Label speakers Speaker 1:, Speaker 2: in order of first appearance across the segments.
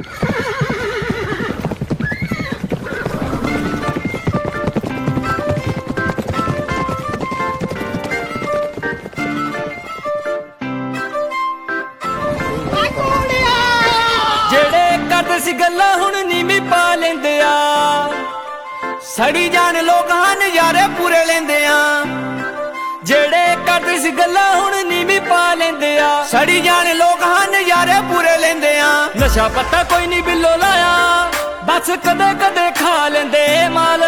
Speaker 1: ਸੀ ਗੱਲਾਂ ਹੁਣ ਨੀਵੀਂ ਪਾ ਲੈਂਦੇ ਆ, ਸੜੀ ਜਾਣ ਲੋਕਾਂ ਨਜ਼ਾਰੇ ਪੂਰੇ ਲੈਂਦੇ ਆ। ਜਿਹੜੇ ਕਰਦੇ ਸੀ ਗੱਲਾਂ ਹੁਣ ਨੀਵੀਂ ਪਾ ਲੈਂਦੇ ਆ, ਸੜੀ ਜਾਣ ਲੋਕਾਂ ਨਜ਼ਾਰੇ ਪੂਰੇ ਲੈਂਦੇ ਆ। ਨਸ਼ਾ ਪੱਤਾ ਕੋਈ ਨਹੀਂ ਬਿੱਲੋ ਲਾਇਆ, ਬਸ ਕਦੇ ਕਦੇ ਖਾ ਲੈਂਦੇ ਮਾਲ।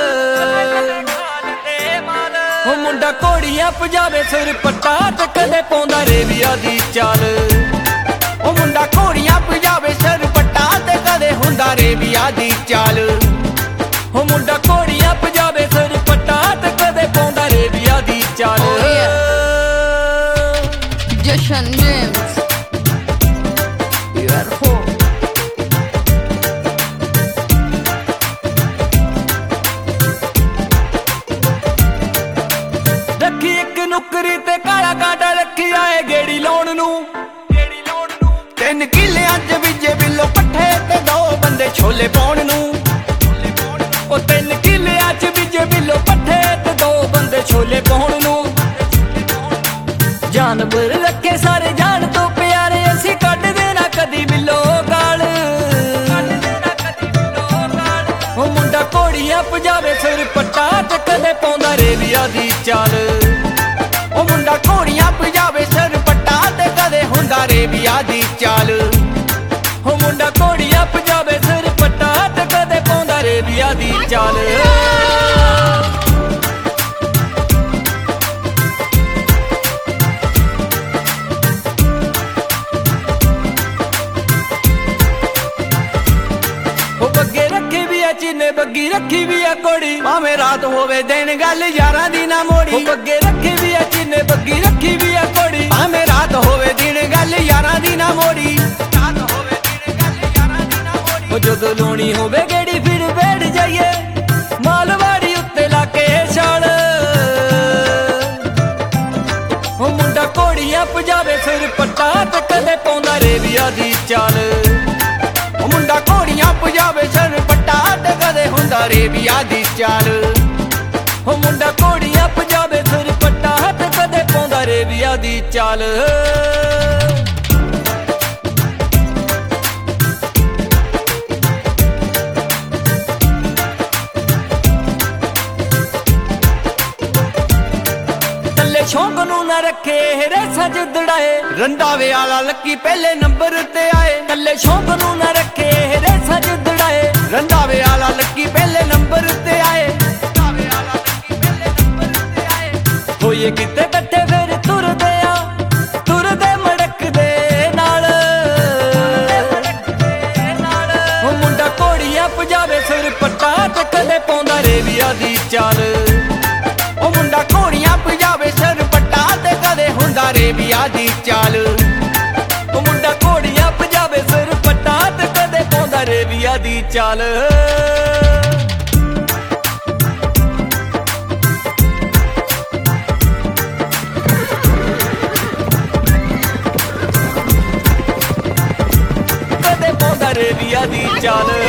Speaker 1: ਉਹ ਮੁੰਡਾ ਘੋੜੀਆਂ ਪਜਾਵੇ ਸਿਰ ਪੱਟਾ ਤੇ ਕਦੇ ਪਾਉਂਦਾ ਰੇਵੀਆ ਦੀ ਚਾਲ। ਉਹ ਮੁੰਡਾ ਘੋੜੀਆਂ ਪਜਾਵੇ ਸਿਰ ਪੱਟਾ ਤੇ ਕਦੇ ਹੁੰਦਾ ਰੇਵੀਆ ਦੀ ਚਾਲ। ਉਹ ਮੁੰਡਾ ਘੋੜੀਆਂ ਪਜਾਵੇ ਸਿਰ ਪੱਟਾ ਤੇ ਕਦੇ ਪਾਉਂਦਾ ਰੇਵੀਆ ਦੀ ਚਾਲ।
Speaker 2: ਜਸ਼ਨ ਜੇਮਸ you are home।
Speaker 1: ਰੱਖੀ ਇੱਕ ਨੁਕਰੀ ਤੇ ਕਾਲਾ ਕਾਂਡਾ ਰੱਖੀ ਆਏ ਗੇੜੀ ਲਾਉਣ ਨੂੰ। 3 ਕਿੱਲਿਆਂ ਚ ਬੀਜੇ ਬਿੱਲੋ ਪੱਠੇ ਤੇ 2 ਬੰਦੇ ਛੋਲੇ ਪਾਉਣ ਨੂੰ। ਉਹ 3 ਕਿੱਲਿਆਂ ਚ ਬੀਜੇ ਬਿੱਲੋ ਪੱਠੇ ਤੇ 2 ਬੰਦੇ ਛੋਲੇ ਪਾਉਣ ਨੂੰ। ਜਾਨਵਰ ਰੱਖੇ ਸਾਰੇ ਜਾਨ ਤੋਂ ਪਿਆਰੇ, ਅਸੀਂ ਕੱਢਦੇ ਨਾ ਕਦੀ ਬਿੱਲੋ ਗਾਲ। ਉਹ ਮੁੰਡਾ ਘੋੜੀਆਂ ਪਜਾਵੇ ਸਿਰ ਪੱਟਾ ਤੇ ਕਦੇ ਪਾਉਂਦਾ ਰੇਵੀਆ ਦੀ ਚਾਲ। ਉਹ ਮੁੰਡਾ ਘੋੜੀਆਂ ਪਜਾਵੇ ਸਿਰ ਪੱਟਾ ਤੇ ਕਦੇ ਹੁੰਦਾ ਰੇਵੀਆ ਦੀ ਚਾਲ। ਉਹ ਮੁੰਡਾ ਘੋੜੀਆਂ ਪਜਾਵੇ ਸਿਰ ਪੱਟਾ ਤੇ ਕਦੇ ਪਾਉਂਦਾ ਰੇਵੀਆ ਦੀ ਚਾਲ। ਉਹ ਬੱਗੇ ਰੱਖੀ ਵੀ ਆ ਚੀਨੇ, ਬੱਗੀ ਰੱਖੀ ਵੀ ਆ ਕੋੜੀ, ਭਾਵੇਂ ਰਾਤ ਹੋਵੇ ਦਿਨ ਗੱਲ ਯਾਰਾਂ ਦੀ ਨਾ ਮੋੜੀ। ਉਹ ਬੱਗੇ ਰੱਖੀ ਵੀ ਆ ਚੀਨੇ, ਬੱਗੀ ਰੱਖੀ ਵੀ ਆ ਕੋੜੀ, ਭਾਵੇਂ ਰਾਤ ਹੋਵੇ ਦਿਨ ਗੱਲ ਯਾਰਾਂ ਦੀ ਨਾ ਮੋੜੀ। ਉਹ ਜਦੋਂ ਲਾਉਣੀ ਹੋਵੇ ਗੇੜੀ ਫਿਰ ਬੈਠ ਜਾਈਏ ਮਾਲਵਾੜੀ ਉੱਤੇ ਲਾ ਕੇ ਛਾਲ। ਉਹ ਮੁੰਡਾ ਘੋੜੀਆਂ ਪਜਾਵੇ ਸਿਰ ਪੱਟਾ ਤੇ ਕਦੇ ਪਾਉਂਦਾ ਰੇਵੀਆ ਦੀ ਚਾਲ। ਉਹ ਮੁੰਡਾ ਘੋੜੀਆਂ ਪਜਾਵੇ ਸਿਰ ਪੱਟਾ ਤੇ ਕਦੇ ਹੁੰਦਾ ਰੇਵੀਆ ਦੀ ਚਾਲ। ਉਹ ਮੁੰਡਾ ਘੋੜੀਆਂ ਪਜਾਵੇ ਸਿਰ ਪੱਟਾ ਤੇ ਕਦੇ ਪਾਉਂਦਾ ਰੇਵੀਆ ਦੀ ਚਾਲ। ਸ਼ੌਂਕ ਨੂੰ ਨਾ ਰੱਖੇ ਰੇਸਾਂ ਚ ਦੜਾਏ, ਰੰਧਾਵੇ ਵਾਲਾ ਲੱਕੀ ਪਹਿਲੇ ਨੰਬਰ ਤੇ ਆਏ। ਕੱਲੇ ਸ਼ੌਂਕ ਨੂੰ ਨਾ ਰੱਖੇ ਰੇਸਾਂ ਚ ਦੜਾਏ, ਰੰਧਾਵੇ ਵਾਲਾ ਲੱਕੀ ਪਹਿਲੇ ਨੰਬਰ ਤੇ ਆਏ। ਹੋਈਏ ਕਿਤੇ ਇਕੱਠੇ ਫਿਰ ਤੁਰਦੇ ਆ, ਤੁਰਦੇ ਮੜਕਦੇ ਨਾਲ। ਉਹ ਮੁੰਡਾ ਘੋੜੀਆਂ ਪਜਾਵੇ ਸਿਰ ਪੱਟਾ ਤੇ ਕਦੇ ਪਾਉਂਦਾ ਰੇਵੀਆ ਦੀ ਚਾਲ। ਉਹ ਮੁੰਡਾ ਘੋੜੀਆਂ ਪਜਾਵੇ ਸਿਰ ਪੱਟਾ ਤੇ ਕਦੇ ਹੁੰਦਾ ਰੇਵੀਆ ਦੀ ਚਾਲ। ਉਹ ਮੁੰਡਾ ਘੋੜੀਆਂ ਪਜਾਵੇ ਸਿਰ ਪੱਟਾ ਤੇ ਕਦੇ ਪਾਉਂਦਾ ਰੇਵੀਆ ਦੀ ਚਾਲ। ਕਦੇ ਪਾਉਂਦਾ ਰੇਵੀਆ ਦੀ ਚਾਲ।